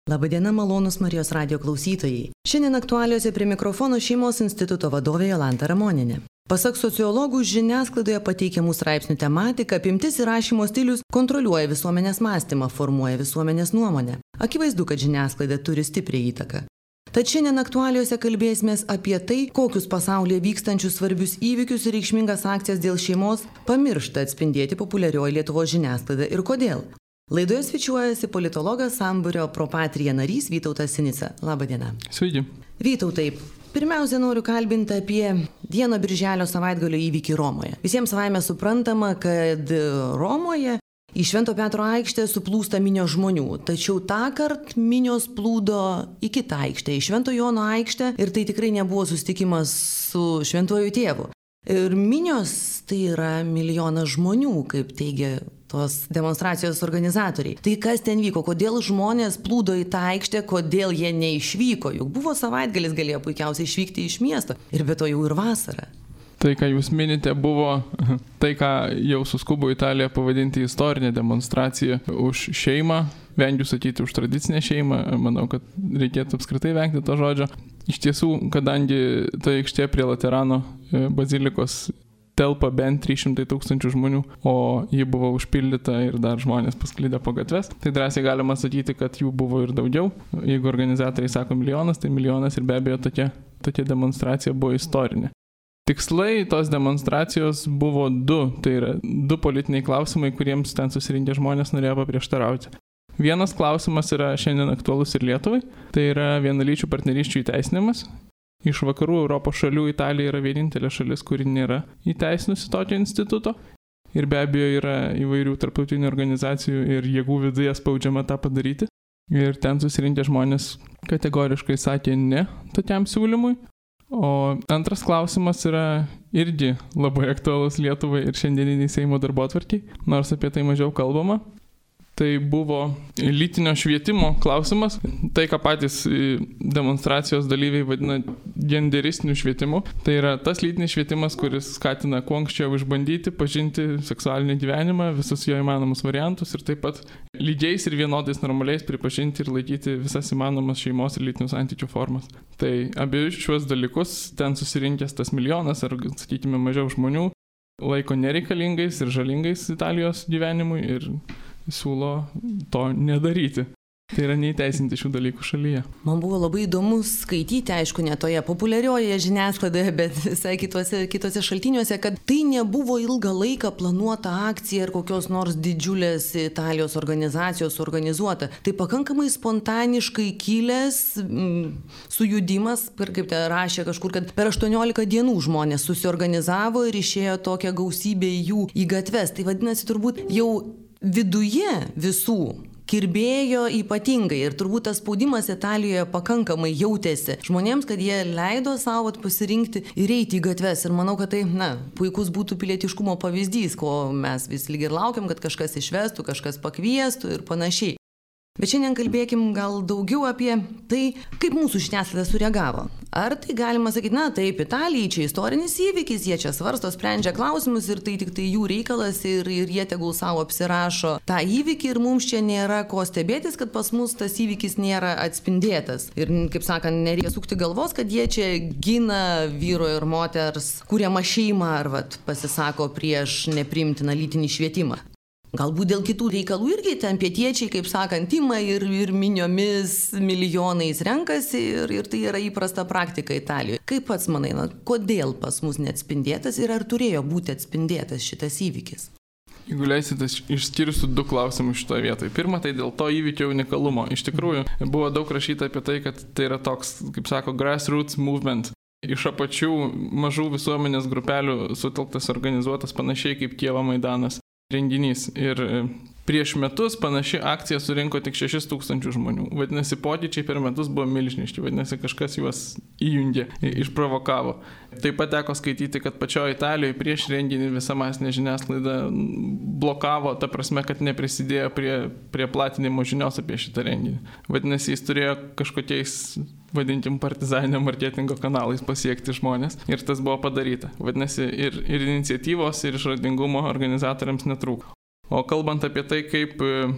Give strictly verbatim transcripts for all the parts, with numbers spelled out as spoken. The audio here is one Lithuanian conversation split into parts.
Labadiena, malonus Marijos radijo klausytojai. Šiandien aktualiuose prie mikrofono Šeimos instituto vadovė Jolanta Ramonienė. Pasak sociologų, žiniasklaidoje pateikiamų straipsnių tematika, apimtis ir rašymo stilius kontroliuoja visuomenės mąstymą, formuoja visuomenės nuomonę. Akivaizdu, kad žiniasklaida turi stiprią įtaką. Tad šiandien aktualiuose kalbėsimės apie tai, kokius pasaulyje vykstančius svarbius įvykius ir reikšmingas akcijas dėl šeimos pamiršta atspindėti populiarioji Lietuvos žiniasklaida ir kodėl. Laidoje svečiuojasi politologas Sambūrio Pro Patria narys Vytautas Sinica. Labadiena. Sveiki. Vytautai, pirmiausia noriu kalbinti apie vieno birželio savaitgalio įvykį Romoje. Visiems savaime suprantama, kad Romoje į Švento Petro aikštę suplūsta minios žmonių, tačiau tąkart minios plūdo į kitą aikštę, į Švento Jono aikštę, ir tai tikrai nebuvo susitikimas su Šventuoju Tėvu. Ir minios tai yra milijonas žmonių, kaip teigia tos demonstracijos organizatoriai. Tai kas ten vyko, kodėl žmonės plūdo į tą aikštę, kodėl jie neišvyko, juk buvo savaitgalis, galėjo puikiausiai išvykti iš miesto ir be to jau ir vasara. Tai, ką jūs minite, buvo tai, ką jau suskubo Italija pavadinti istorinė demonstracija už šeimą. Vengiu sakyti už tradicinę šeimą, manau, kad reikėtų apskritai vengti to žodžio. Iš tiesų, kadangi ta aikštė prie Laterano bazilikos telpa bent trys šimtai tūkstančių žmonių, o ji buvo užpildyta ir dar žmonės pasklidę po gatves, tai drąsiai galima sakyti, kad jų buvo ir daugiau. Jeigu organizatoriai sako milijonas, tai milijonas ir be abejo tokia, tokia demonstracija buvo istorinė. Tikslai tos demonstracijos buvo du, tai yra du politiniai klausimai, kuriems ten susirinkę žmonės norėjo paprieštarauti. Vienas klausimas yra šiandien aktualus ir Lietuvai, tai yra vienalyčių partnerysčių įteisinimas. Iš vakarų Europos šalių Italija yra vienintelė šalis, kuri nėra įteisinusi tokio instituto. Ir be abejo yra įvairių tarptautinių organizacijų ir jėgų viduje spaudžiama tą padaryti. Ir ten susirinkę žmonės kategoriškai sakė ne tokiam siūlymui. O antras klausimas yra irgi labai aktualus Lietuvai ir šiandieniniai Seimo darbotvarkiai, nors apie tai mažiau kalbama. Tai buvo lytinio švietimo klausimas, tai ką patys demonstracijos dalyviai vadina genderistiniu švietimu. Tai yra tas lytinis švietimas, kuris skatina kuo anksčiau išbandyti, pažinti seksualinį gyvenimą, visus jo įmanomus variantus ir taip pat lygiais ir vienodais normaliais pripažinti ir laikyti visas įmanomas šeimos ir lytinių santykių formas. Tai abiejus šiuos dalykus ten susirinkęs tas milijonas ar, sakykime, mažiau žmonių laiko nereikalingais ir žalingais Italijos gyvenimui ir siūlo to nedaryti. Tai yra neįteisinti šių dalykų šalyje. Man buvo labai įdomu skaityti, aišku, ne toje populiarioje žiniasklaidoje, bet visai kitose, kitose šaltiniuose, kad tai nebuvo ilgą laiką planuota akcija ar kokios nors didžiulės Italijos organizacijos organizuota. Tai pakankamai spontaniškai kilęs mm, sujudimas, ir kaip te rašė kažkur, kad per aštuoniolika dienų žmonės susiorganizavo ir išėjo tokia gausybė jų į gatves. Tai vadinasi, turbūt jau viduje visų kirbėjo ypatingai ir turbūt tas spaudimas Italijoje pakankamai jautėsi žmonėms, kad jie leido savo pasirinkti ir eiti į gatves. Ir manau, kad tai, na, puikus būtų pilietiškumo pavyzdys, ko mes vis lyg ir laukiam, kad kažkas išvestų, kažkas pakviestų ir panašiai. Bet šiandien kalbėkim gal daugiau apie tai, kaip mūsų žiniasklaida sureagavo. Ar tai galima sakyti, na taip, Italijai čia istorinis įvykis, jie čia svarsto, sprendžia klausimus ir tai tik tai jų reikalas ir, ir jie tegul savo apsirašo tą įvykį ir mums čia nėra ko stebėtis, kad pas mus tas įvykis nėra atspindėtas. Ir, kaip sakant, nereikia sukti galvos, kad jie čia gina vyro ir moters kuriamą šeimą ar vat, pasisako prieš nepriimtiną lytinį švietimą. Galbūt dėl kitų reikalų irgi ten pietiečiai, kaip sakant, ima ir, ir miniomis milijonais renkasi ir, ir tai yra įprasta praktika Italijoje. Kaip pats manai, na, kodėl pas mus neatspindėtas ir ar turėjo būti atspindėtas šitas įvykis? Jeigu leisite, išskirsiu du klausimus šitoje vietoje. Pirma, tai dėl to įvykio unikalumo. Iš tikrųjų, buvo daug rašyta apie tai, kad tai yra toks, kaip sako, grassroots movement. Iš apačių mažų visuomenės grupelių sutelktas, organizuotas panašiai kaip Kijevo Maidanas renginys. Ir prieš metus panaši akcija surinko tik šešis tūkstančius žmonių. Vadinasi, pokyčiai per metus buvo milžiniški. Vadinasi, kažkas juos įjungė, išprovokavo. Taip pat teko skaityti, kad pačioje Italijoje prieš renginį visa masinė žiniasklaida blokavo, ta prasme, kad neprisidėjo prie, prie platinimo žinios apie šitą renginį. Vadinasi, jis turėjo kažkokiais, vadinkim, partizaninio marketingo kanalais pasiekti žmonės ir tas buvo padaryta. Vadinasi, ir, ir iniciatyvos, ir išradingumo organizatoriams netrūko. O kalbant apie tai, kaip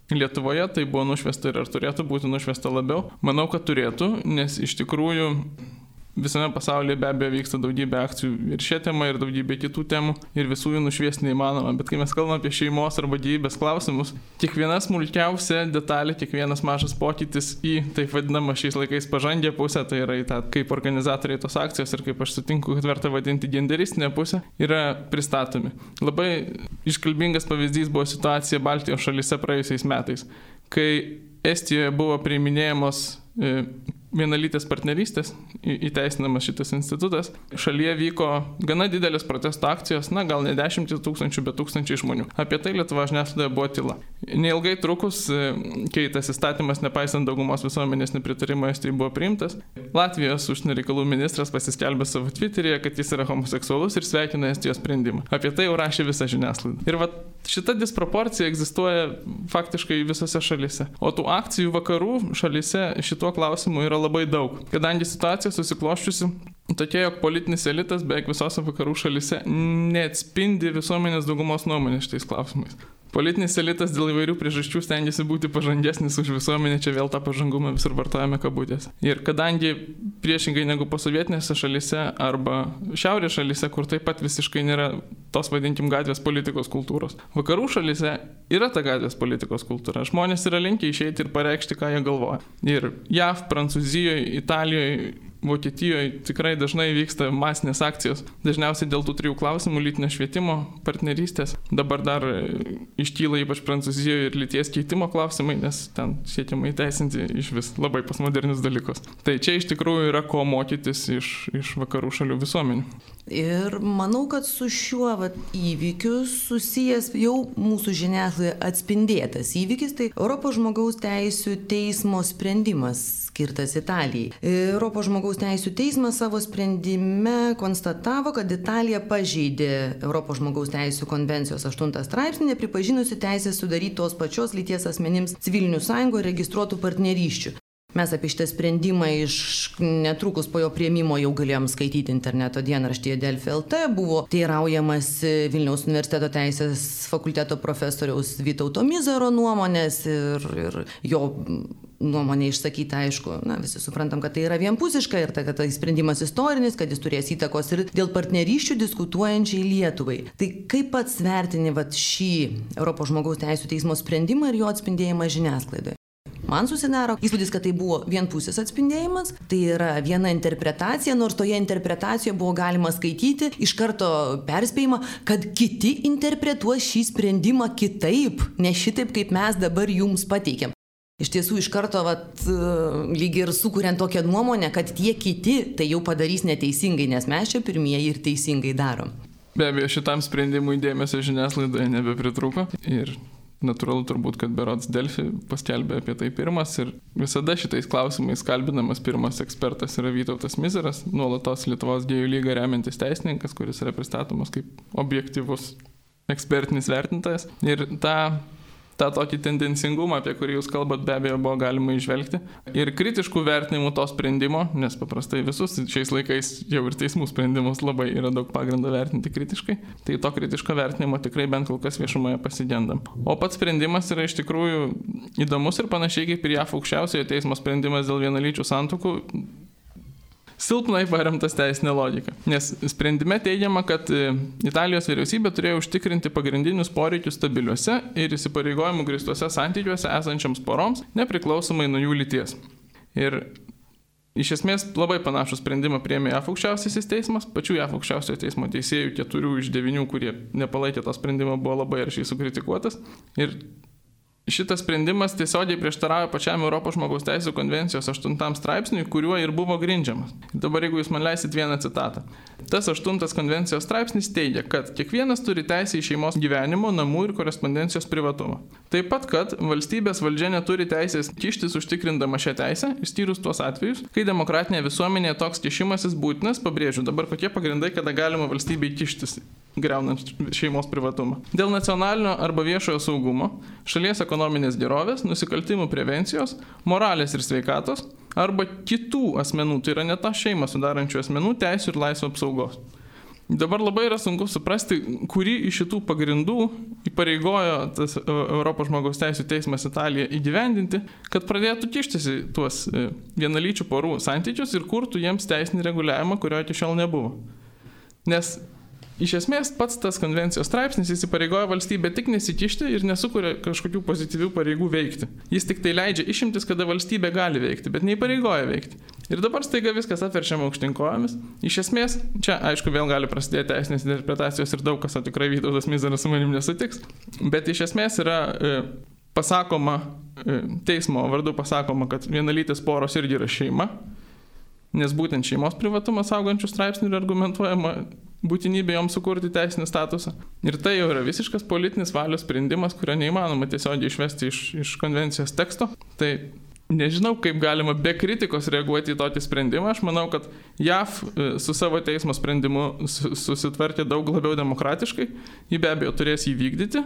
Lietuvoje tai buvo nušvesta ir ar turėtų būti nušvesta labiau? Manau, kad turėtų, nes iš tikrųjų visame pasaulyje be abejo vyksta daugybė akcijų ir šią temą, ir daugybė kitų temų, ir visų jų nušviesti neįmanoma. Bet kai mes kalbame apie šeimos arba gyvybės klausimus, kiekviena smulkiausia detalė, kiekvienas mažas pokytis į taip vadinamą šiais laikais pažangę pusę, tai yra į tą, kaip organizatoriai tos akcijos ir kaip aš sutinku, kad verta vadinti genderistinę pusę, yra pristatomi. Labai iškalbingas pavyzdys buvo situacija Baltijos šalyse praėjusiais metais, kai Estijoje buvo priiminėjamos e, vienalytės partnerystės, įteisinamas šitas institutas. Šalyje vyko gana didelės protesto akcijos, na gal ne dešimtis tūkstančių, bet tūkstančiai žmonių. Apie tai Lietuvos žiniasklaidoje buvo tyla. Neilgai trukus, kai tas įstatymas, nepaisant daugumos visuomenės nepritarimo Estijoje, buvo priimtas, Latvijos užsienio reikalų ministras pasiskelbė savo Twitteryje, kad jis yra homoseksualus ir sveikina Estijos sprendimą. Apie tai jau rašė visa žiniasklaida. Ir va, šita disproporcija egzistuoja faktiškai visose šalyse. O tų akcijų vakarų šalyse šituo klausimu yra labai daug, kadangi situacija susikloščiusi tokia, jog politinis elitas beveik visose vakarų šalyse neatspindi visuomenės daugumos nuomonės šitais klausimais. Politinis elitas dėl įvairių priežasčių stengiasi būti pažangesnis už visuomenę, čia vėl tą pažangumą visur vartojame kabutėse. Ir kadangi priešingai negu posovietinėse šalyse arba šiaurės šalyse, kur taip pat visiškai nėra tos, vadinkim, gatvės politikos kultūros, vakarų šalyse yra ta gatvės politikos kultūra. Žmonės yra linkę išeiti ir pareikšti, ką jie galvoja. Ir J A V, Prancūzijoje, Italijoje, Vokietijoje tikrai dažnai vyksta masinės akcijos, dažniausiai dėl tų trijų klausimų: lytinio švietimo, partnerystės. Dabar dar iškyla ypač Prancūzijoje ir lyties keitimo klausimai, nes ten siekiama įteisinti iš vis labai postmodernius dalykus. Tai čia iš tikrųjų yra ko mokytis iš, iš vakarų šalių visuomenių. Ir manau, kad su šiuo vat, įvykiu susijęs jau mūsų žiniasklaidoje atspindėtas įvykis, tai Europos žmogaus teisių teismo sprendimas skirtas Italijai. Europos žmogaus teisių teismas savo sprendime konstatavo, kad Italija pažeidė Europos žmogaus teisių konvencijos aštuntą straipsnį, nepripažinusi teisės sudaryti tos pačios lyties asmenims civilinių sąjungų registruotų partnerysčių. Mes apie šitą sprendimą iš netrukus po jo priėmimo jau galėjom skaityti interneto dienraštyje Delfi L T, buvo teiraujamas Vilniaus universiteto teisės fakulteto profesoriaus Vytauto Mizaro nuomonės ir, ir jo nuomonė išsakyta, aišku, na, visi suprantam, kad tai yra vienpusiška ir ta, kad tai sprendimas istorinis, kad jis turės įtakos ir dėl partnerysčių diskutuojančiai Lietuvai. Tai kaip pats vertini vat, šį Europos žmogaus teisių teismo sprendimą ir jo atspindėjimą žiniasklaidoje? Man susidaro įspūdis, kad tai buvo vienpusis atspindėjimas, tai yra viena interpretacija, nors toje interpretacijoje buvo galima skaityti iš karto perspėjimą, kad kiti interpretuos šį sprendimą kitaip, ne šitaip, kaip mes dabar jums pateikėm. Iš tiesų iš karto vat, lyg ir sukuriant tokią nuomonę, kad tie kiti tai jau padarys neteisingai, nes mes čia pirmieji ir teisingai darom. Be abejo, šitam sprendimui dėmesio žiniasklaidoje nebepritruko ir natūralu turbūt, kad berods Delfi paskelbė apie tai pirmas ir visada šitais klausimais kalbinamas pirmas ekspertas yra Vytautas Mizaras, nuolatos Lietuvos gėjų lygą remiantis teisininkas, kuris yra pristatomas kaip objektyvus ekspertinis vertintojas. Ir tą tą tokį tendencingumą, apie kurį jūs kalbat, be abejo buvo galima išvelgti. Ir kritiškų vertinimų to sprendimo, nes paprastai visus šiais laikais jau ir teismų sprendimus labai yra daug pagrindo vertinti kritiškai, tai to kritiško vertinimo tikrai bent kol kas viešumoje pasigendam. O pats sprendimas yra iš tikrųjų įdomus ir panašiai kaip ir J A V aukščiausiojo teismo sprendimas dėl vienalyčių santuokų, silpnai paremtas teisinė logika. Nes sprendime teigiama, kad Italijos vyriausybė turėjo užtikrinti pagrindinius poreikius stabiliuose ir įsipareigojimų grįstuose santykiuose esančiams poroms, nepriklausomai nuo jų lyties. Ir iš esmės labai panašų sprendimą priėmė J A V aukščiausiasis teismas, pačių J A V aukščiausiojo teismo teisėjų keturių iš devynių, kurie nepalaikė to sprendimo, buvo labai aršiai sukritikuotas. Ir šitas sprendimas tiesiogiai prieštarauja pačiam Europos žmogaus teisių konvencijos aštuntam straipsniui, kuriuo ir buvo grindžiamas. Ir dabar, jeigu jūs man leisit vieną citatą. Tas aštuntas konvencijos straipsnis teigia, kad kiekvienas turi teisę į šeimos gyvenimo, namų ir korespondencijos privatumą. Taip pat, kad valstybės valdžia neturi teisės kištis užtikrindama šią teisę, išskyrus tuos atvejus, kai demokratinėje visuomenėje toks kišimasis būtinas, pabrėžiu dabar kokie pagrindai, kada galima valstybei kištis, griaunant šeimos privatumą. Dėl nacionalinio arba viešojo saugumo, šalies ekonominės gerovės, nusikaltimų prevencijos, moralės ir sveikatos arba kitų asmenų, tai yra ne tą šeimą sudarančių asmenų teisių ir laisvų apsaugos. Dabar labai yra sunku suprasti, kurį iš šitų pagrindų įpareigojo tas Europos žmogaus teisų teismas Italiją įgyvendinti, kad pradėtų kištis į tuos vienalyčių porų santykius ir kurtų jiems teisinį reguliavimą, kurio iki šiol nebuvo. Nes iš esmės pats tas konvencijos straipsnis įsipareigoja valstybė tik nesikišti ir nesukuria kažkokių pozityvių pareigų veikti. Jis tik tai leidžia išimtis, kada valstybė gali veikti, bet neįpareigoja veikti. Ir dabar staiga viskas apverčiama aukštyn kojomis. Iš esmės, čia aišku vėl gali prasidėti teisinės interpretacijos ir daug kas, o tikrai Vytautas Mizaras su manim nesutiks. Bet iš esmės yra e, pasakoma, e, teismo vardu pasakoma, kad vienalytės poros irgi yra šeima, nes būtent šeimos privatumą saugančių straipsnių yra argumentuojama būtinybė joms sukurti teisinį statusą. Ir tai jau yra visiškas politinis valios sprendimas, kurio neįmanoma tiesiog išvesti iš, iš konvencijos teksto. Tai nežinau, kaip galima be kritikos reaguoti į tokį sprendimą. Aš manau, kad J A V su savo teismo sprendimu susitvarkė daug labiau demokratiškai. Jį be abejo turės įvykdyti,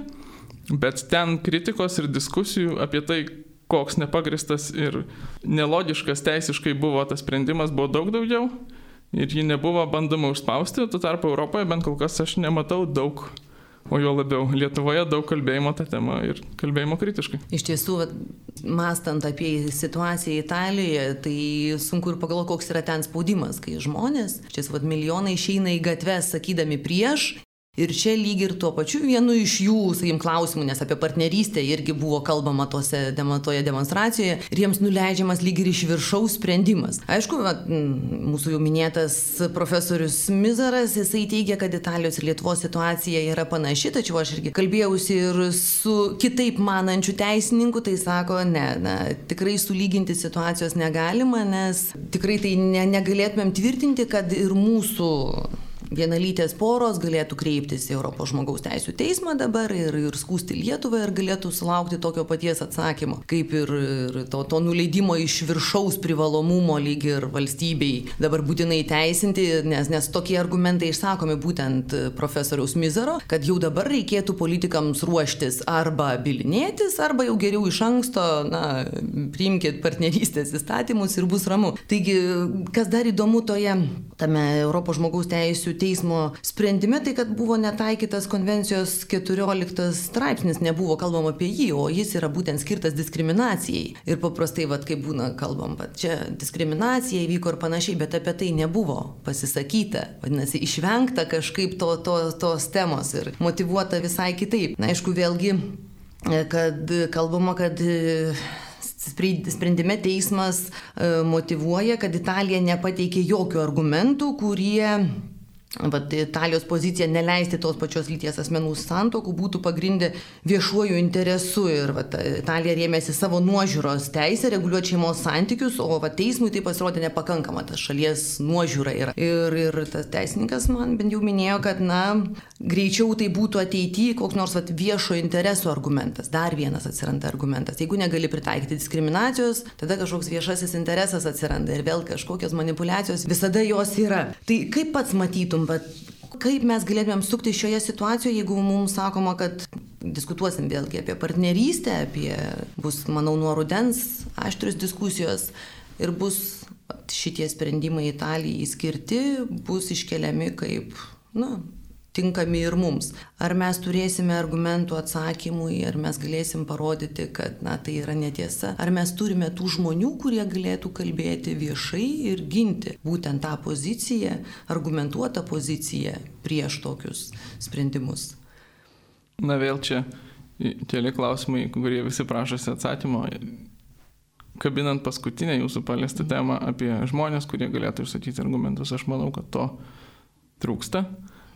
bet ten kritikos ir diskusijų apie tai, koks nepagristas ir nelogiškas teisiškai buvo tas sprendimas, buvo daug daugiau. Ir jį nebuvo bandoma užspausti, tuo tarpu Europoje bent kol kas aš nematau daug, o jo labiau Lietuvoje daug kalbėjimo tą temą ir kalbėjimo kritiškai. Iš tiesų, mąstant apie situaciją Italijoje, tai sunku ir pagalvoti, koks yra ten spaudimas, kai žmonės, šis vat, milijonai išeina į gatves sakydami prieš. Ir čia lyg ir tuo pačiu vienu iš jų, sakykim, klausimų, nes apie partnerystę irgi buvo kalbama tose toje demonstracijoje, ir jiems nuleidžiamas lyg ir iš viršaus sprendimas. Aišku, vat, mūsų jau minėtas profesorius Mizaras, jisai teigia, kad Italijos ir Lietuvos situacija yra panaši, tačiau aš irgi kalbėjausi ir su kitaip manančiu teisininku, tai sako, ne, na, tikrai sulyginti situacijos negalima, nes tikrai tai ne, negalėtumėm tvirtinti, kad ir mūsų vienalytės poros galėtų kreiptis į Europos žmogaus teisų teismą dabar ir, ir skųsti Lietuvą ir galėtų sulaukti tokio paties atsakymo, kaip ir, ir to, to nuleidimo iš viršaus privalomumo lyg ir valstybei dabar būtinai teisinti, nes, nes tokie argumentai išsakomi būtent profesoriaus Mizaro, kad jau dabar reikėtų politikams ruoštis arba bilinėtis, arba jau geriau iš anksto, na, priimkit partnerystės įstatymus ir bus ramu. Taigi, kas dar įdomu toje, tame Europos žmogaus teisų teismo sprendime, tai kad buvo netaikytas konvencijos keturioliktas straipsnis, nebuvo kalbama apie jį, o jis yra būtent skirtas diskriminacijai. Ir paprastai, vat, kaip būna kalbam, vat, čia diskriminacija įvyko ir panašiai, bet apie tai nebuvo pasisakyta. Vadinasi, išvengta kažkaip to, to, tos temos ir motyvuota visai kitaip. Na, aišku, vėlgi, kad kalbama, kad sprendime teismas motyvuoja, kad Italija nepateikė jokių argumentų, kurie Vat, Italijos pozicija neleisti tos pačios lyties asmenų santuokų būtų pagrindė viešuoju interesu ir vat, Italija rėmėsi savo nuožiūros teisę reguliuoti šeimos santykius, o vat, teismui tai pasirodė nepakankama, tas šalies nuožiūra yra. Ir, ir tas teisininkas man bent jau minėjo, kad na, greičiau tai būtų ateityje koks nors vat, viešo intereso argumentas. Dar vienas atsiranda argumentas. Jeigu negali pritaikyti diskriminacijos, tada kažkoks viešasis interesas atsiranda ir vėl kažkokios manipulacijos, visada jos yra. Tai kaip pats matytum, bet kaip mes galėtumėm sukti šioje situacijoje, jeigu mums sakoma, kad diskutuosim vėlgi apie partnerystę, apie bus, manau, nuo rudens aštrios diskusijos ir bus šitie sprendimai Italijai skirti, bus iškeliami kaip, na, tinkami ir mums. Ar mes turėsime argumentų atsakymui, ar mes galėsim parodyti, kad na, tai yra netiesa, ar mes turime tų žmonių, kurie galėtų kalbėti viešai ir ginti būtent tą poziciją, argumentuotą poziciją prieš tokius sprendimus. Na vėl čia keli klausimai, kurie visi prašosi atsakymo. Kabinant paskutinę jūsų paliestą temą apie žmonės, kurie galėtų išsakyti argumentus, aš manau, kad to trūksta.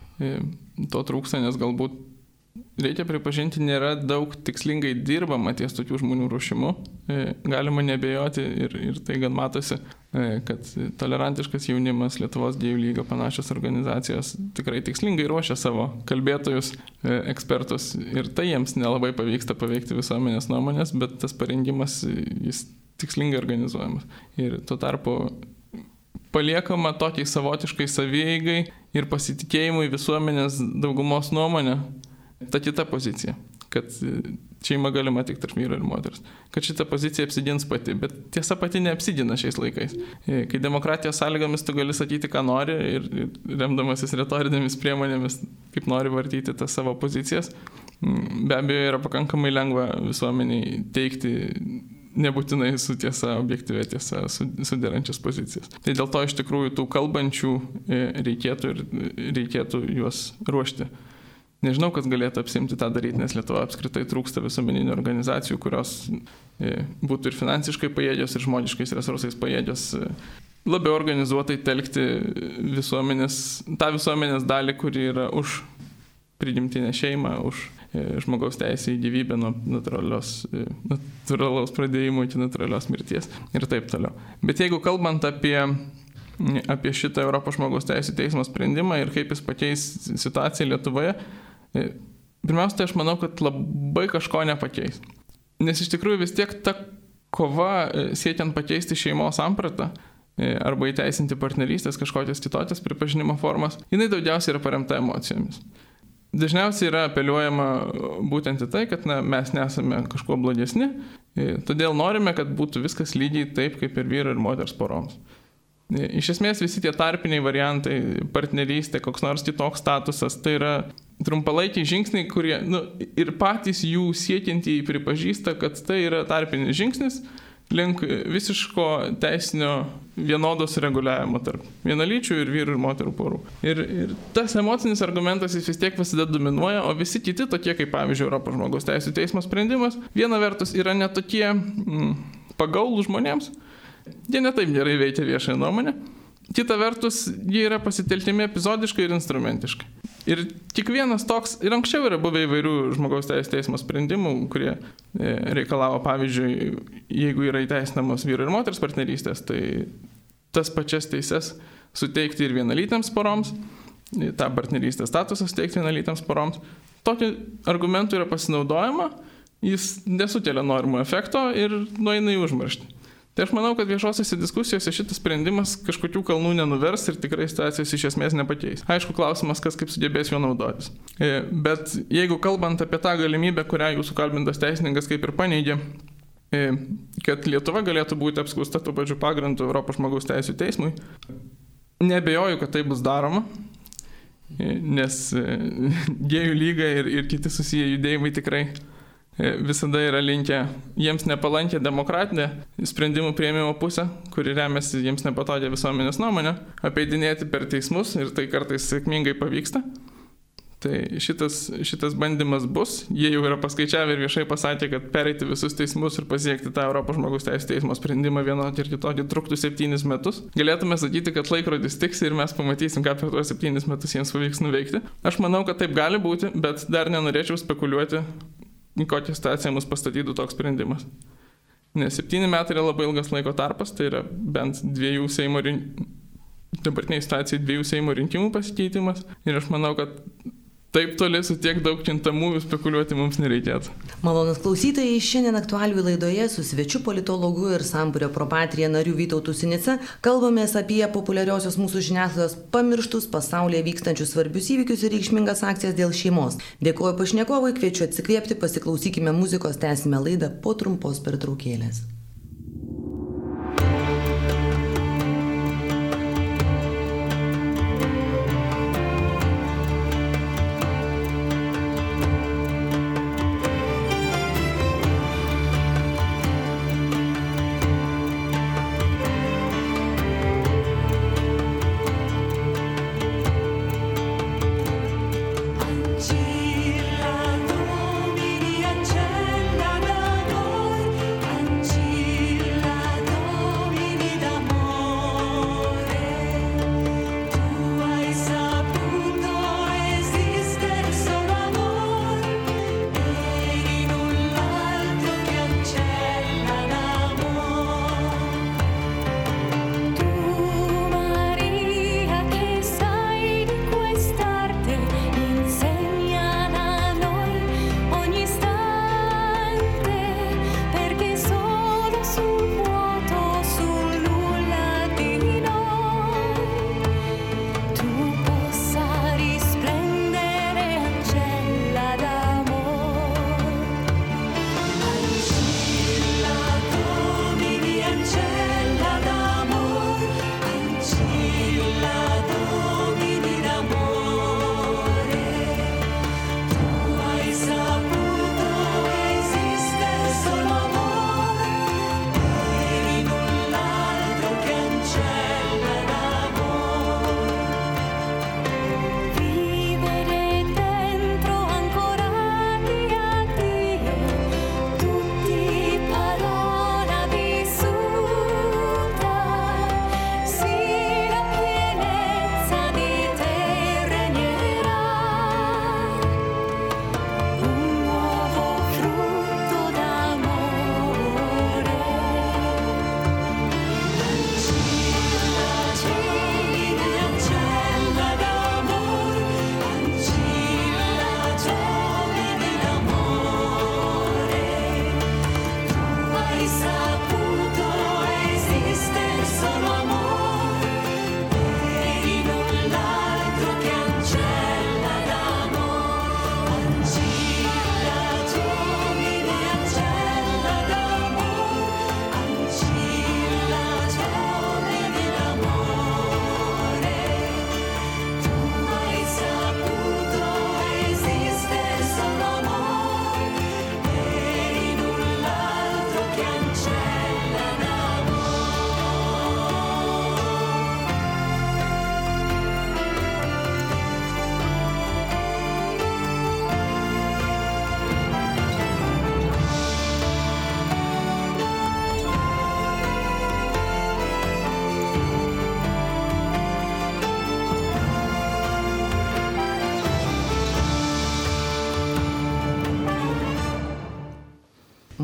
To trūksta, nes galbūt reikia pripažinti, nėra daug tikslingai dirbama ties tokių žmonių ruošimu. Galima nebejoti ir, ir tai gan matosi, kad tolerantiškas jaunimas, Lietuvos gėjų lyga, panašios organizacijos tikrai tikslingai ruošia savo kalbėtojus, ekspertus ir tai jiems nelabai pavyksta paveikti visuomenės nuomonės, bet tas parengimas jis tikslingai organizuojamas. Ir tuo tarpu paliekama tokiai savotiškai savieigai ir pasitikėjimui visuomenės daugumos nuomonė ta kita pozicija, kad šeima galima tik tarp vyro ir moters, kad šitą poziciją apsigins pati, bet tiesa pati neapsigina šiais laikais. Kai demokratijos sąlygomis tu gali sakyti, ką nori ir, ir remdamasis retorinėmis priemonėmis, kaip nori vartyti tas savo pozicijas, be abejo yra pakankamai lengva visuomeniai teikti nebūtinai su tiesa, objektyvia tiesa, suderančias pozicijas. Tai dėl to iš tikrųjų tų kalbančių reikėtų ir reikėtų juos ruošti. Nežinau, kas galėtų apsimti tą daryti, nes Lietuva apskritai trūksta visuomeninių organizacijų, kurios būtų ir finansiškai pajėgios, ir žmogiškais resursais pajėgios labiau organizuotai telkti visuomenės, tą visuomenės dalį, kuri yra už prigimtinę šeimą, už žmogaus teisę į gyvybę nuo natūralios, natūralaus pradėjimo iki natūralios mirties ir taip toliau. Bet jeigu kalbant apie apie šitą Europos žmogaus teisų teismo sprendimą ir kaip jis pakeis situaciją Lietuvoje, pirmiausia, aš manau, kad labai kažko nepakeis. Nes iš tikrųjų vis tiek ta kova siekiant pakeisti šeimos sampratą arba įteisinti partnerystės kažkokias kitokias pripažinimo formas, jinai daugiausiai yra paremta emocijomis. Dažniausiai yra apeliuojama būtent į tai, kad na, mes nesame kažkuo blogesni, todėl norime, kad būtų viskas lygiai taip, kaip ir vyro ir moters poroms. Iš esmės visi tie tarpiniai variantai, partnerystė, koks nors kitoks statusas, tai yra trumpalaikiai žingsniai, kurie nu, ir patys jų siekiantieji pripažįsta, kad tai yra tarpinis žingsnis link visiško teisinio vienodos reguliavimo tarp vienalyčių ir vyrų ir moterų porų. Ir, ir tas emocinis argumentas jis vis tiek visada dominuoja, o visi kiti tokie, kaip pavyzdžiui Europos žmogaus teisų teismo sprendimas, viena vertus yra ne tokie mm, pagaulų žmonėms, jie netaip gerai veikia viešąją nuomonę. Kita vertus, jie yra pasitelkiami epizodiškai ir instrumentiškai. Ir tik vienas toks, ir anksčiau yra buvę įvairių žmogaus teisės teismo sprendimų, kurie reikalavo, pavyzdžiui, jeigu yra įteisinamos vyro ir moters partnerystės, tai tas pačias teises suteikti ir vienalytėms poroms, tą partnerystės statusą suteikti vienalytėms poroms. Tokiu argumentu yra pasinaudojama, jis nesukelia norimų efekto ir nueina į užmarštį. Tai aš manau, kad viešosiose diskusijose šitas sprendimas kažkokių kalnų nenuvers ir tikrai situacijos iš esmės nepakeis. Aišku, klausimas, kas kaip sugebės jo naudotis. Bet jeigu kalbant apie tą galimybę, kurią jūsų kalbintas teisininkas kaip ir paneigė, kad Lietuva galėtų būti apskųsta tuo pačiu pagrindu Europos žmogaus teisų teismui, neabejoju, kad tai bus daroma, nes gėjų lyga ir, ir kiti susiję judėjimai tikrai visada yra linkę jiems nepalankę demokratinę sprendimų priėmimo pusę, kuri remiasi jiems nepatogią visuomenės nuomonę, apeidinėti per teismus ir tai kartais sėkmingai pavyksta. Tai šitas, šitas bandymas bus, jie jau yra paskaičiavę ir viešai pasakė, kad pereiti visus teismus ir pasiekti tą Europos žmogaus teisų teismo sprendimą vienokį ir kitokį truktų septynis metus. Galėtume sakyti, kad laikrodis tiks ir mes pamatysim, ką per tuos septynis metus jiems pavyks nuveikti. Aš manau, kad taip gali būti, bet dar nenorėčiau spekuliuoti, į kokią situaciją mus pastatytų toks sprendimas. Nes septyni metai yra labai ilgas laiko tarpas, tai yra bent dviejų Seimo rinkimų, dabartiniai situacijai dviejų Seimo rinkimų pasikeitimas. Ir aš manau, kad taip toli su tiek daug kintamųjų spekuliuoti mums nereikėtų. Malonus klausytojai, šiandien aktualijų laidoje su svečiu politologu ir Sambūrio Pro Patria nariu Vytautu Sinica kalbamės apie populiariosios mūsų žiniasklaidos pamirštus pasaulyje vykstančius svarbius įvykius ir reikšmingas akcijas dėl šeimos. Dėkuoju pašnekovui, kviečiu atsikvėpti, pasiklausykime muzikos, tęsime laidą po trumpos pertraukėlės. Ancilla domini, ancella d'amor, ancilla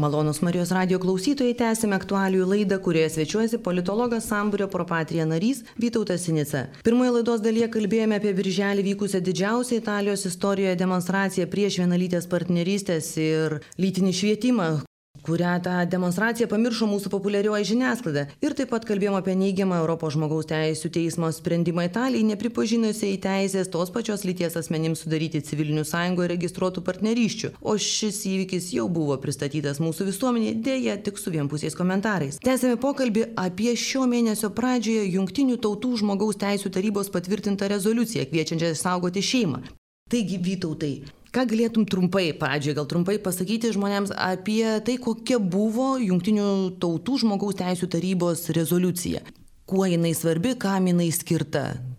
Malonus Marijos radijo klausytojai, tęsime aktualijų laidą, kurioje svečiuosi politologas Sambūrio Pro Patria narys Vytautas Sinica. Pirmoje laidos dalyje kalbėjome apie birželį vykusią didžiausią Italijos istorijoje demonstraciją prieš vienalytės partnerystės ir lytinį švietimą, kurią tą demonstraciją pamiršo mūsų populiarioji žiniasklaida. Ir taip pat kalbėjome apie neigiamą Europos žmogaus teisių teismo sprendimą Italijai, nepripažinusiai teisės tos pačios lyties asmenims sudaryti civilinių sąjungoje registruotų partnerysčių. O šis įvykis jau buvo pristatytas mūsų visuomenėje, dėja tik su vienpusiais komentarais. Tęsėme pokalbį apie šio mėnesio pradžioje Jungtinių tautų žmogaus teisių tarybos patvirtintą rezoliuciją, kviečiančią saugoti šeimą. Taigi, Vytautai, ką galėtum trumpai, pradžioje gal trumpai pasakyti žmonėms apie tai, kokia buvo Jungtinių tautų žmogaus teisių tarybos rezoliucija? Kuo jinai svarbi, kam jinai skirta?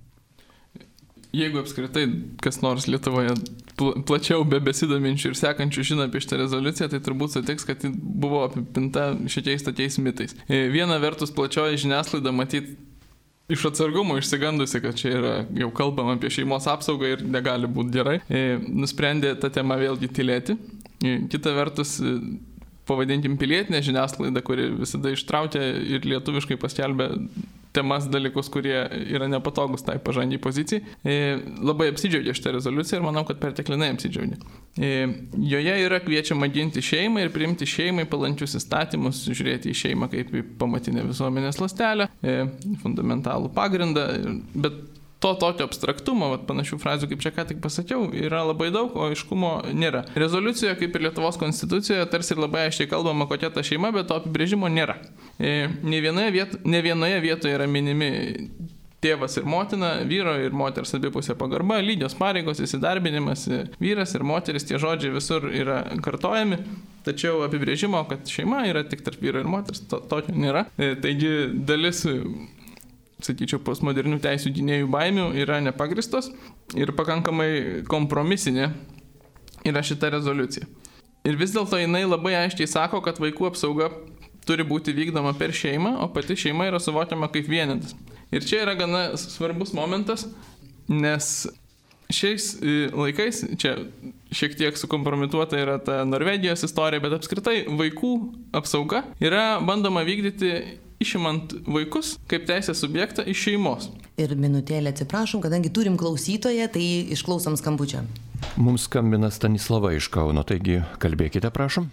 Jeigu apskritai kas nors Lietuvoje plačiau be besidominčių ir sekančių žino apie šitą rezoliuciją, tai turbūt sutiks, kad ji buvo apipinta šitais tokiais mitais. Viena vertus plačioji žiniasklaida matyt iš atsargumo išsigandusi, kad čia yra jau kalbam apie šeimos apsaugą ir negali būti gerai, nusprendė tą temą vėlgi tylėti. Kita vertus, pavadinkim pilietinę žiniasklaidą, kuri visada ištraukia ir lietuviškai paskelbė temas, dalykus, kurie yra nepatogus tai pažangiai pozicijai. Labai apsidžiaugė šitą rezoliuciją ir manau, kad perteklinai apsidžiaugė. Joje yra kviečiama ginti šeimą ir priimti šeimai palankius įstatymus, žiūrėti į šeimą kaip į pamatinę visuomenės ląstelę, fundamentalų pagrindą, bet to tokio abstraktumo, panašių frazių, kaip čia ką tik pasakiau, yra labai daug, o aiškumo nėra. Rezoliucijoje, kaip ir Lietuvos konstitucijoje, tarsi ir labai aiškiai kalbama, kokia ta šeima, bet to apibrėžimo nėra. Ne vienoje, viet, ne vienoje vietoje yra minimi tėvas ir motina, vyro ir moters abipusė pagarba, lygios pareigos, įsidarbinimas, vyras ir moteris, tie žodžiai visur yra kartojami, tačiau apibrėžimo, kad šeima yra tik tarp vyro ir moters, to, tokio nėra. Taigi dalis, sakyčiau, postmodernių teisių gynėjų baimių yra nepagristos ir pakankamai kompromisinė yra šita rezoliucija. Ir vis dėlto jinai labai aiškiai sako, kad vaikų apsauga turi būti vykdoma per šeimą, o pati šeima yra suvokiama kaip vienetas. Ir čia yra gana svarbus momentas, nes šiais laikais, čia šiek tiek sukompromituota yra ta Norvegijos istorija, bet apskritai vaikų apsauga yra bandoma vykdyti išimant vaikus kaip teisės subjektą iš šeimos. Ir minutėlę atsiprašom, kadangi turim klausytoją, tai išklausom skambučią. Mums skambina Stanislava iš Kauno, taigi kalbėkite, prašom.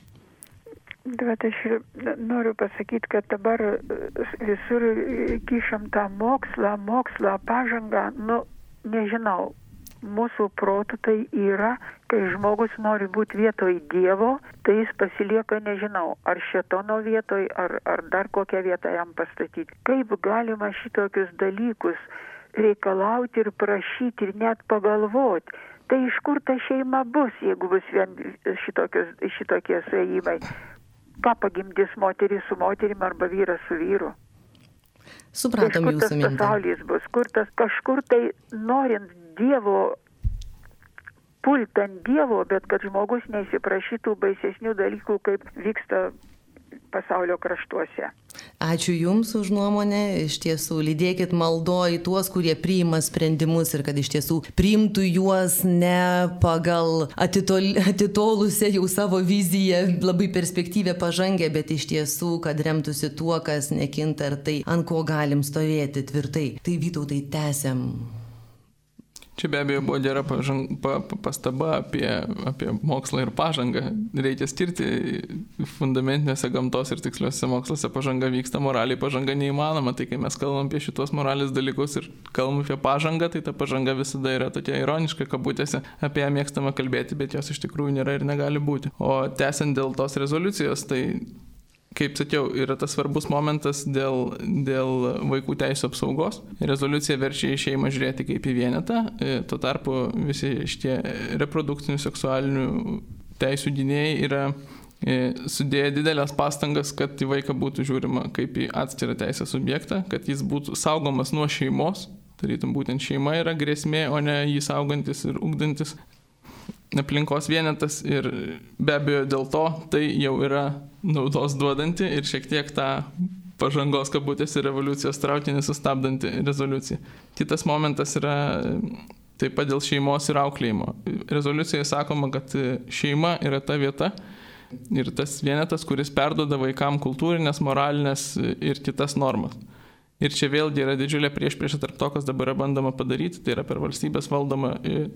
Bet aš noriu pasakyti, kad dabar visur kišam tą mokslą, mokslą, pažangą, nu, nežinau. Mūsų protų tai yra, kai žmogus nori būti vietoj Dievo, tai jis pasilieka, nežinau, ar šėtono vietoj, ar, ar dar kokią vietą jam pastatyti. Kaip galima šitokius dalykus reikalauti ir prašyti ir net pagalvoti? Tai iš kur ta šeima bus, jeigu bus vien šitokios, šitokie suėjimai? Ką pagimdys moteris su moterim arba vyras su vyru? Supratom jūsų mintį. Kur tas pasaulis bus, kur tas kažkur tai norint Dievo, pult ant Dievo, bet kad žmogus neįsiprašytų baisesnių dalykų, kaip vyksta pasaulio kraštuose. Ačiū Jums už nuomonę, iš tiesų lydėkit maldoj tuos, kurie priima sprendimus ir kad iš tiesų priimtų juos ne pagal atitol, atitolusią jau savo viziją, labai perspektyvę pažangę, bet iš tiesų, kad remtųsi tuo, kas nekinta ir tai, ant ko galim stovėti tvirtai. Tai Vytautai, tęsiam. Čia be abejo buvo gera pažang, pa, pastaba apie, apie mokslą ir pažangą. Reikia skirti fundamentinėse gamtos ir tiksliuose moksluose pažanga vyksta, moraliai pažanga neįmanoma. Tai kai mes kalbam apie šitos moralės dalykus ir kalbam apie pažangą, tai ta pažanga visada yra tokia ironiška, kabutėse, apie ją mėgstama kalbėti, bet jos iš tikrųjų nėra ir negali būti. O tęsiant dėl tos rezoliucijos, tai kaip sakiau, yra tas svarbus momentas dėl, dėl vaikų teisų apsaugos. Rezoliucija verčia į šeimą žiūrėti kaip į vienetą, tuo tarpu visi šitie reprodukcinių seksualinių teisų gynėjai yra sudėję didelės pastangas, kad į vaiką būtų žiūrima kaip į atskirą teisės subjektą, kad jis būtų saugomas nuo šeimos, tarytum būtent šeima yra grėsmė, o ne jį saugantis ir ugdantis aplinkos vienetas, ir be abejo dėl to tai jau yra naudos duodanti ir šiek tiek tą pažangos kabutės ir revoliucijos traukinį sustabdanti rezoliucija. Kitas momentas yra taip pat dėl šeimos ir auklėjimo. Rezoliucijoje sakoma, kad šeima yra ta vieta, Ir tas vienetas, kuris perduoda vaikam kultūrinės, moralinės ir kitas normas. Ir čia vėlgi yra didžiulė priešprieša tarp to, kas dabar yra bandoma padaryti, tai yra per valstybės valdomą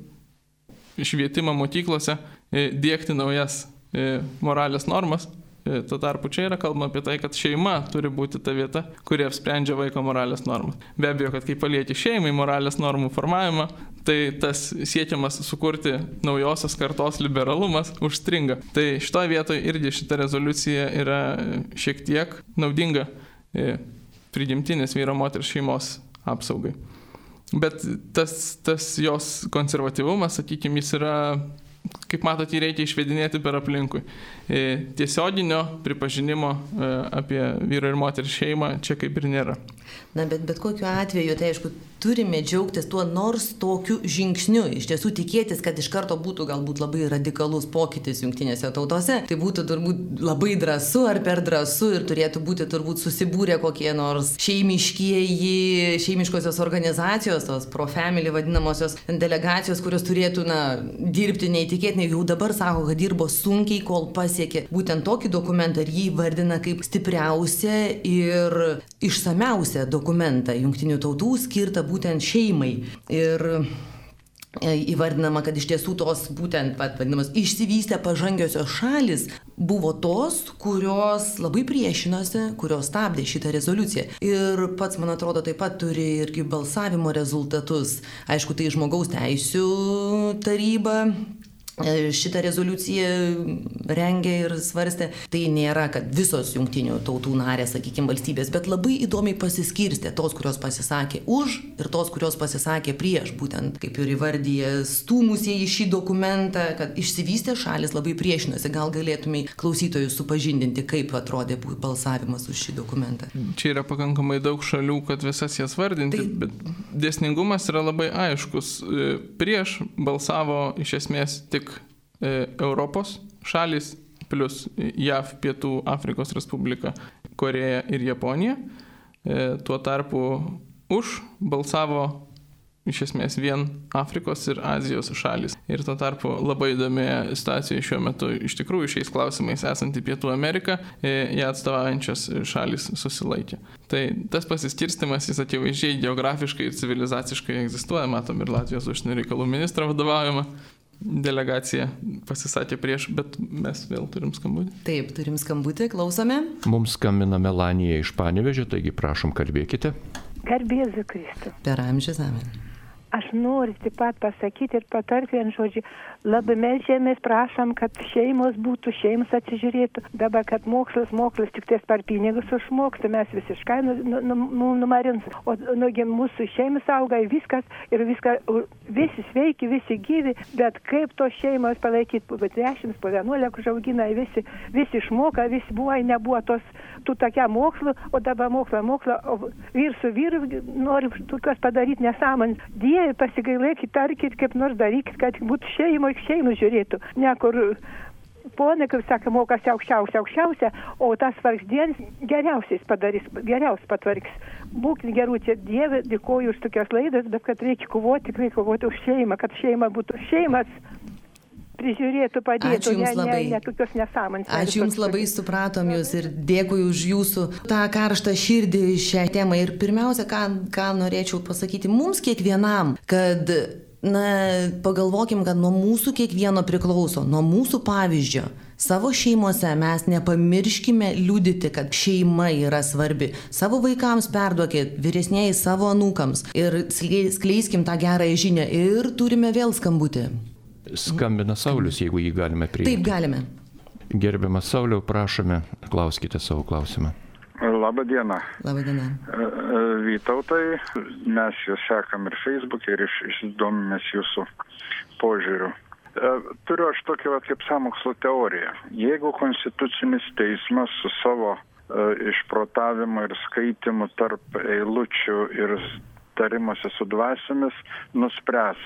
švietimą mokyklose diegti naujas moralės normas. Tuo tarpu čia yra kalbama apie tai, kad šeima turi būti ta vieta, kuri apsprendžia vaiko moralės normas. Be abejo, kad kai palieki šeimai moralės normų formavimą, tai tas siekiamas sukurti naujosios kartos liberalumas užstringa. Tai šitoje vietoje irgi šita rezoliucija yra šiek tiek naudinga prigimtinės vyro moters šeimos apsaugai. Bet tas, tas jos konservatyvumas, sakykime, jis yra, kaip matot, jį reikia išvedinėti per aplinkui. Tiesioginio pripažinimo apie vyro ir moters šeimą čia kaip ir nėra. Na, bet, bet kokiu atveju, tai aišku, turime džiaugtis tuo nors tokiu žingsniu. Iš tiesų tikėtis, kad iš karto būtų galbūt labai radikalus pokytis jungtinėse tautose. Tai būtų turbūt labai drąsu ar per drąsu ir turėtų būti turbūt susibūrę kokie nors šeimiškieji, šeimiškosios organizacijos, tos pro-family vadinamosios delegacijos, kurios turėtų, na, dirbti neįtikėtinai. Jau dabar sako, kad dirbo sunkiai, kol pasiekė būtent tokį dokumentą ir jį vardina kaip stipriausią ir išsamiausią dokumentą jungtinių tautų skirtą būtent šeimai. Ir įvardinama, kad iš tiesų tos būtent, vadinamas, išsivystę pažangiosios šalis buvo tos, kurios labai priešinosi, kurios stabdė šitą rezoliuciją. Ir pats, man atrodo, taip pat turi irgi balsavimo rezultatus. Aišku, tai žmogaus teisių taryba šitą rezoliuciją rengė ir svarstė. Tai nėra, kad visos jungtinių tautų narės, sakykime, valstybės, bet labai įdomiai pasiskirstė tos, kurios pasisakė už ir tos, kurios pasisakė prieš. Būtent, kaip ir įvardyje, stūmusieji šį dokumentą, kad išsivystė šalis labai priešinosi. Gal galėtumai klausytojus supažindinti, kaip atrodė balsavimas už šį dokumentą. Čia yra pakankamai daug šalių, kad visas jas vardinti, tai... bet dėsningumas yra labai aiškus. Prieš balsavo iš esmės tik Europos šalis plus J A V, Pietų Afrikos Respublika, Koreja ir Japonija. Tuo tarpu už balsavo iš esmės vien Afrikos ir Azijos šalis. Ir tuo tarpu labai įdomioje situacijoje šiuo metu iš tikrųjų šiais klausimais esanti Pietų Amerika, ją atstovaujančios šalis susilaikė. Tai tas pasiskirstimas, jis akivaizdžiai geografiškai ir civilizaciškai egzistuoja. Matom ir Latvijos užsienio reikalų ministro vadovaujama delegacija pasisakė prieš, bet mes vėl turim skambutį. Taip, turim skambutį, klausome. Mums skambina Melanija iš Panevėžio, taigi prašom, kalbėkite. Garbė Jėzui Kristui. Per amžius, amen. Aš noriu taip pat pasakyti ir patarti vien žodžiu, labai melžiamės, prašom, kad šeimos būtų, šeimas atsižiūrėtų. Dabar, kad mokslas, mokslas tik ties per pinigus užmoksta, mes visiškai nu, nu, nu, numarins. O nugi mūsų šeimas auga viskas ir viską, visi sveiki, visi gyvi, bet kaip to šeimos palaikyti, po dešimt, po vienuolika užaugina, visi, visi išmoka, visi buvo, nebuvo tos, tų tokia mokslo, o dabar mokslo, mokslo, o vyr su vyru nori tokios padaryti nesąmonės. Dieve, pasigailėkit, tarkit, kaip nors darykit, kad būtų šeimo, šeimų žiūrėtų. Ne kur ponai, kaip sakė, mokasi aukščiausia, aukščiausia, o tas vargšdienis geriausiais padarys, geriausiai patvarkys. Būkit gerų čia, Dieve, dėkoju už tokias laidas, bet kad reikia kovoti, tikrai kovoti už šeimą, kad šeima būtų šeimas. Prižiūrėtų, padėtų, ne, ne, ne tokios nesąmonės. Ačiū Jums labai, supratom Jūs ir dėkui už Jūsų tą karštą širdį šią temą. Ir pirmiausia, ką, ką norėčiau pasakyti mums kiekvienam, kad, na, pagalvokim, kad nuo mūsų kiekvieno priklauso, nuo mūsų pavyzdžio. Savo šeimose mes nepamirškime liudyti, kad šeima yra svarbi. Savo vaikams perduokit, vyresnieji savo anūkams ir skleiskim tą gerąją žinią. Ir turime vėl skambutį. Skambina Saulius, jeigu jį galime priimti. Taip, galime. Gerbiamas Sauliau, prašome, klauskite savo klausimą. Labą dieną. Labą dieną. Vytautai, mes jūs sekam ir Facebook'e ir išdomimės jūsų požiūrių. Turiu aš tokią vat, kaip sąmokslo teoriją. Jeigu konstitucinis teismas su savo išprotavimu ir skaitimu tarp eilučių ir tarimuose su dvasiomis nuspręs,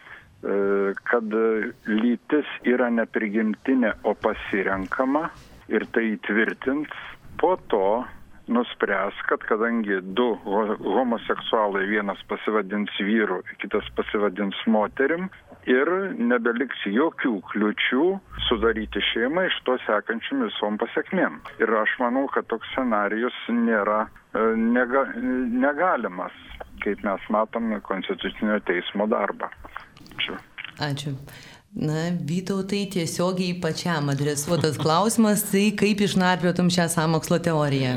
kad lytis yra ne prigimtinė, o pasirenkama ir tai įtvirtins, po to nuspręs, kad kadangi du homoseksualai, vienas pasivadins vyru, kitas pasivadins moterim, ir nebeliks jokių kliučių sudaryti šeimą iš to sekančių visom pasiekmėm. Ir aš manau, kad toks scenarijus nėra nega, negalimas, kaip mes matom Konstitucinio teismo darbą. Ačiū. Ačiū. Na, Vytautai, tiesiogiai pačiam adresuotas klausimas, tai kaip išnarpliotum šią sąmokslo teoriją?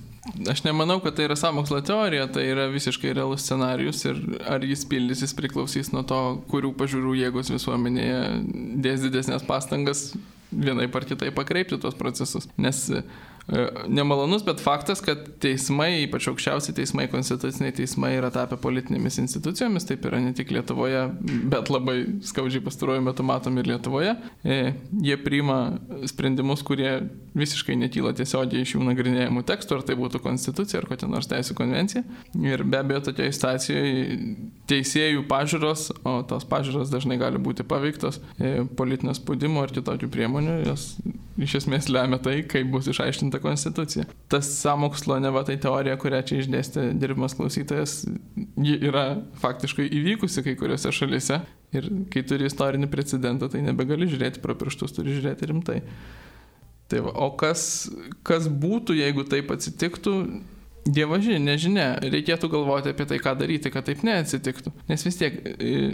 Aš nemanau, kad tai yra sąmokslo teorija, tai yra visiškai realus scenarius ir ar jis pildysis priklausys nuo to, kurių pažiūrų jėgos visuomenėje dės didesnės pastangas vienaip ar kitaip pakreipti tos procesus. Nes e, nemalonus, bet faktas, kad teismai, ypač aukščiausi teismai, konstituciniai teismai yra tapę politinėmis institucijomis, taip yra ne tik Lietuvoje, bet labai skaudžiai pastaruoju metu matom ir Lietuvoje. E, jie priima sprendimus, kurie visiškai netyla tiesiogiai iš jų nagrinėjimų tekstų, ar tai būtų konstitucija, ar kokia nors teisų konvencija. Ir be abejo, tokioje situacijoje teisėjų pažiūros, o tos pažiūros dažnai gali būti paveiktos e, politinio spaudimo ar kitokių priemonių, jos iš esmės lemia tai, kaip bus išaiškinta konstitucija. Tas sąmokslo neva tai teorija, kurią čia išdėstė gerbiamas klausytojas, ji yra faktiškai įvykusi kai kuriuose šalyse ir kai turi istorinį precedentą, tai nebegali žiūrėti pro pirštus, turi žiūrėti rimtai. Tai va, o kas, kas būtų, jeigu taip atsitiktų? Dievaži, nežinia, reikėtų galvoti apie tai, ką daryti, kad taip neatsitiktų. Nes vis tiek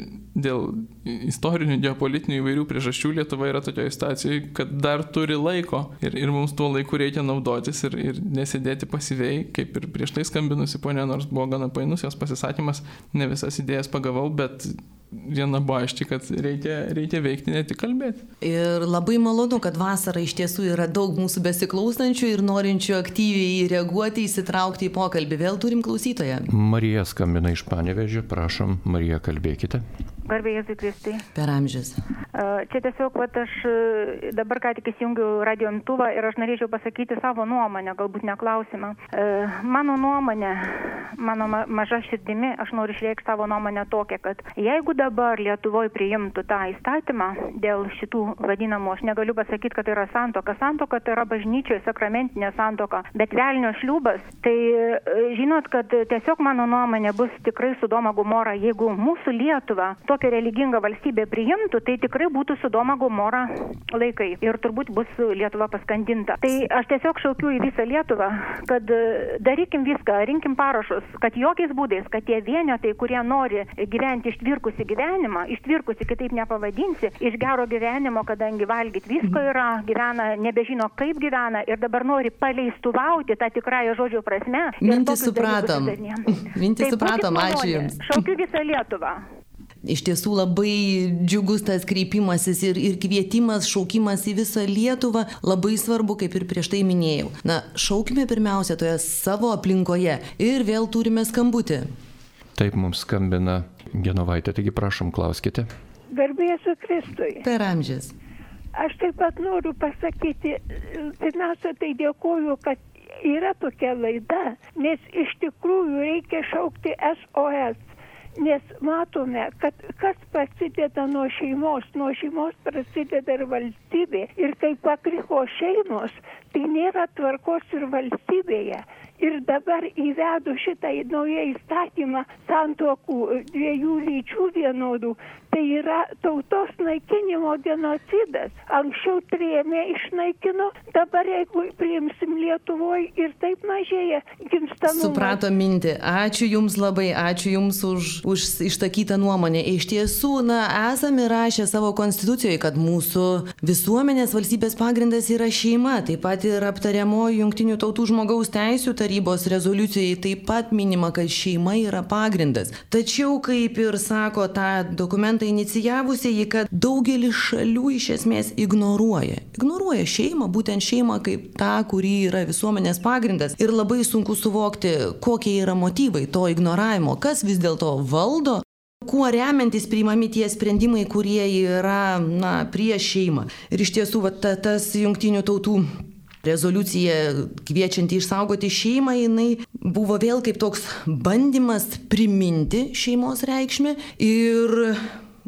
dėl istorinių, geopolitinių įvairių priežasčių Lietuva yra tokioje situacijoje, kad dar turi laiko ir, ir mums tuo laiku reikia naudotis ir, ir nesėdėti pasyviai, kaip ir prieš tai skambinusi ponė, nors buvo gana painus jos pasisakymas, ne visas idėjas pagavau, bet viena buvo aiški, kad reikia, reikia veikti, ne tik kalbėti. Ir labai malonu, kad vasara iš tiesų yra daug mūsų besiklausančių ir norinčių aktyviai reaguoti, įsitraukti į pokalbį. Vėl turim klausytoją. Marija skambina iš Panevėžio, prašom, Marija, kalbėkite. Garbė Jėzui Kristui. Per amžius. Čia tiesiog, vat, aš dabar ką tik įsijungiu radio imtuvą ir aš norėčiau pasakyti savo nuomonę, galbūt ne klausimą. Mano nuomonė, mano maža širdimi, aš noriu išreikšti savo nuomonę tokią, kad jeigu dabar Lietuvoje priimtų tą įstatymą dėl šitų vadinamų, aš negaliu pasakyti, kad tai yra santuoka. Santuoka tai yra bažnyčioje sakramentinė santuoka, bet velnio šliūbas, tai žinot, kad tiesiog mano nuomonė bus tikrai Sodoma Gomora, jeigu mūsų Lietuva tokia religinga valstybė priimtų, tai tikrai būtų Sodoma Gomora laikai ir turbūt bus Lietuva paskandinta. Tai aš tiesiog šaukiu į visą Lietuvą, kad darykim viską, rinkim parašus, kad jokiais būdais, kad tie vienetai, kurie nori gyventi ištvirkusi gyvenimą, ištvirkusi kitaip nepavadinsi, iš gero gyvenimo, kadangi valgyt visko yra, gyvena, nebežino kaip gyvena ir dabar nori paleistuvauti tą tikrąją žodžio prasme. Mintį supratom. Mintį tai supratom, ačiū Jums. Šaukiu visą Lietuvą. Iš tiesų labai džiugus tas kreipimasis ir, ir kvietimas, šaukimas į visą Lietuvą labai svarbu, kaip ir prieš tai minėjau. Na, šaukime pirmiausia toje savo aplinkoje ir vėl turime skambutį. Taip mums skambina Genovaitė, taigi prašom, klauskite. Garbė Jėzui Kristui. Per amžius. Aš taip pat noriu pasakyti, pirmiausia, tai dėkoju, kad yra tokia laida, nes iš tikrųjų reikia šaukti S O S. Nes matome, kad kas prasideda nuo šeimos, nuo šeimos prasideda ir valstybė. Ir kai pakriko šeimos, tai nėra tvarkos ir valstybėje. Ir dabar įvedu šitą naują įstatymą santuokų dviejų lyčių vienodų, tai yra tautos naikinimo genocidas. Anksčiau trėmė, išnaikino, dabar jeigu priimsim Lietuvoje ir taip mažėja gimstamumas. Suprato mintį. Ačiū Jums labai, ačiū Jums už, už išsakytą nuomonę. Iš tiesų, na, esame rašę savo konstitucijoje, kad mūsų visuomenės valstybės pagrindas yra šeima, taip pat ir aptariamoji Jungtinių tautų žmogaus teisių tarybos rezoliucijai taip pat minima, kad šeima yra pagrindas. Tačiau, kaip ir sako tą dokumentą inicijavusieji, kad daugelis šalių iš esmės ignoruoja. Ignoruoja šeimą, būtent šeimą kaip tą, kuri yra visuomenės pagrindas. Ir labai sunku suvokti, kokie yra motyvai to ignoravimo, kas vis dėlto valdo, kuo remiantis priimami tie sprendimai, kurie yra, na, prieš šeimą. Ir iš tiesų, va, ta, tas Jungtinių tautų rezoliucija kviečianti išsaugoti šeimą, jinai buvo vėl kaip toks bandymas priminti šeimos reikšmę ir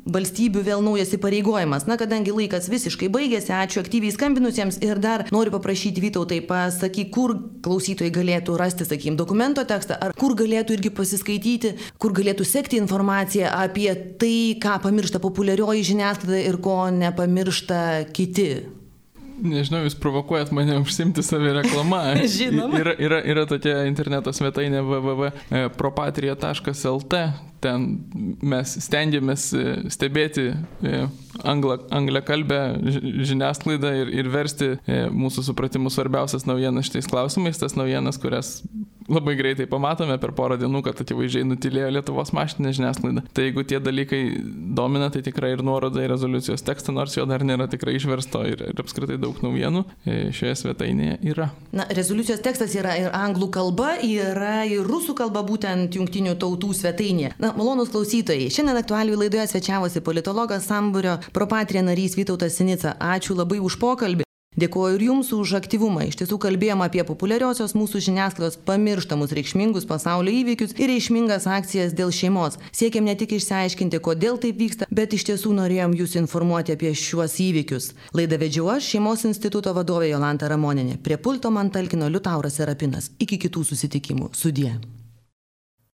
valstybių vėl naujas įpareigojimas. Na, kadangi laikas visiškai baigėsi, ačiū aktyviai skambinusiems ir dar noriu paprašyti Vytautai pasakyk, kur klausytojai galėtų rasti, sakykim, dokumento tekstą, ar kur galėtų irgi pasiskaityti, kur galėtų sekti informaciją apie tai, ką pamiršta populiarioji žiniasklaida ir ko nepamiršta kiti. Nežinau, jūs provokuojat mane užsimti savireklamą. Žinoma. Yra, yra, yra tokia interneto svetainė w w w taškas propatria taškas l t. Ten mes stengiamės stebėti anglą, angliakalbę žiniasklaidą ir, ir versti mūsų supratimus svarbiausias naujienas šitais klausimais. Tas naujienas, kurias labai greitai pamatome per porą dienų, kad akivaizdžiai nutilėjo Lietuvos mašinė žiniasklaida. Tai jeigu tie dalykai domina, tai tikrai ir nuoroda į rezoliucijos tekstą, nors jo dar nėra tikrai išversto ir, ir apskritai daug naujienų šioje svetainėje yra. Na, rezoliucijos tekstas yra ir anglų kalba, yra ir rusų kalba, būtent Jungtinių tautų svetainėje. Na, malonūs klausytojai, šiandien aktualijų laidoje svečiavosi politologas Sambūrio Propatria narys Vytautas Sinica. Ačiū labai už pokalbį. Dėkuoju ir jums už aktyvumą. Iš tiesų kalbėjom apie populiariosios mūsų žiniasklaidos pamirštamus reikšmingus pasaulio įvykius ir reikšmingas akcijas dėl šeimos. Siekėm ne tik išsiaiškinti, kodėl taip vyksta, bet iš tiesų norėjom jūs informuoti apie šiuos įvykius. Laidą vedžiau aš, Šeimos instituto vadovė Jolanta Ramonienė. Prie pulto man talkino Liutauras Serapinas. Iki kitų susitikimų. Sudie.